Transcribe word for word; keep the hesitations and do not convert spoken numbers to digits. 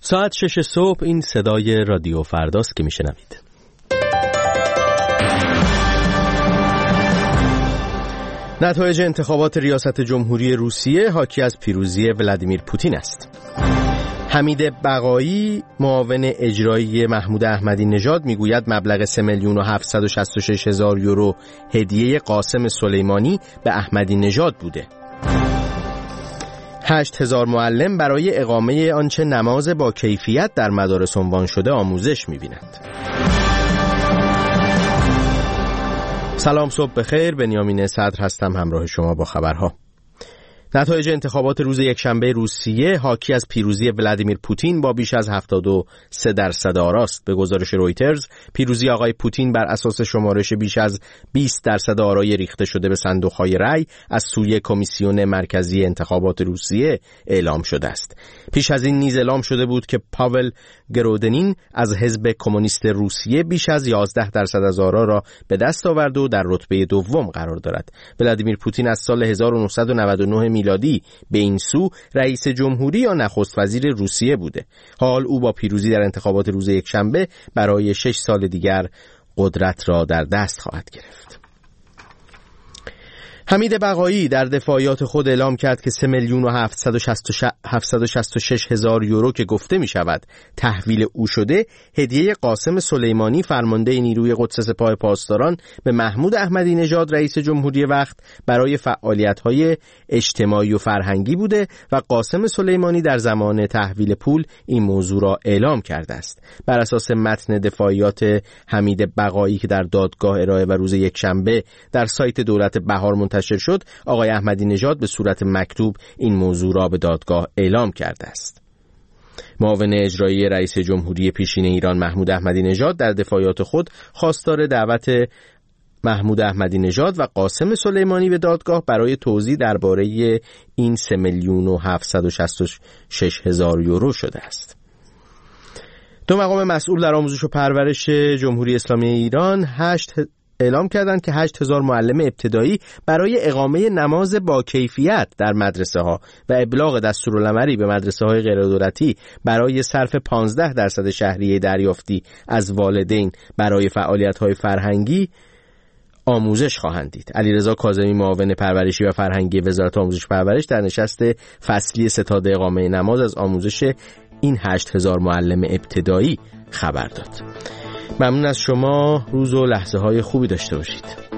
ساعت شش صبح این صدای رادیو فرداست که میشنوید. نتایج انتخابات ریاست جمهوری روسیه حاکی از پیروزی ولادیمیر پوتین است. حمید بقایی معاون اجرایی محمود احمدی نژاد میگوید مبلغ سه میلیون و هفتصد و شصت و شش هزار یورو هدیه قاسم سلیمانی به احمدی نژاد بوده. هشت هزار معلم برای اقامه آنچه نماز با کیفیت در مدارس عنوان شده آموزش می‌بینند. سلام، صبح بخیر. بنیامین صدر هستم همراه شما با خبرها. نتایج انتخابات روز یکشنبه روسیه حاکی از پیروزی ولادیمیر پوتین با بیش از هفتاد و سه درصد آراست. به گزارش رویترز، پیروزی آقای پوتین بر اساس شمارش بیش از بیست درصد آرای ریخته شده به صندوق‌های رأی از سوی کمیسیون مرکزی انتخابات روسیه اعلام شده است. پیش از این نیز اعلام شده بود که پاول گرودنین از حزب کمونیست روسیه بیش از یازده درصد از آرا را به دست آورد و در رتبه دوم قرار دارد. ولادیمیر پوتین از سال هزار و نهصد و نود و نه میلادی به این سو رئیس جمهوری یا نخست وزیر روسیه بوده. حال او با پیروزی در انتخابات روز یکشنبه برای شش سال دیگر قدرت را در دست خواهد گرفت. حمید بقایی در دفاعیات خود اعلام کرد که سه میلیون و هفتصد و شصت و شش هزار یورو که گفته می شود تحویل او شده هدیه قاسم سلیمانی فرمانده نیروی قدس سپاه پاسداران به محمود احمدی نژاد رئیس جمهوری وقت برای فعالیت‌های اجتماعی و فرهنگی بوده و قاسم سلیمانی در زمان تحویل پول این موضوع را اعلام کرده است. بر اساس متن دفاعیات حمید بقایی که در دادگاه ارائه و روز یکشنبه در سایت دولت بهار منتشر شد، آقای احمدی نژاد به صورت مکتوب این موضوع را به دادگاه اعلام کرده است. معاون اجرایی رئیس جمهوری پیشین ایران محمود احمدی نژاد در دفاعیات خود خواستار دعوت محمود احمدی نژاد و قاسم سلیمانی به دادگاه برای توضیح درباره این سه میلیون و هفتصد و شصت و شش هزار یورو شده است. دو مقام مسئول در آموزش و پرورش جمهوری اسلامی ایران هشت اعلام کردند که هشت هزار معلم ابتدایی برای اقامه نماز با کیفیت در مدرسه ها و ابلاغ دستورالعملی به مدرسه های غیر دولتی برای صرف پانزده درصد شهریه دریافتی از والدین برای فعالیت های فرهنگی آموزش خواهند دید. علیرضا کاظمی معاون پرورشی و فرهنگی وزارت آموزش و پرورش در نشست فصلی ستاد اقامه نماز از آموزش این هشت هزار معلم ابتدایی خبر داد. ممنون از شما. روز و لحظه های خوبی داشته باشید.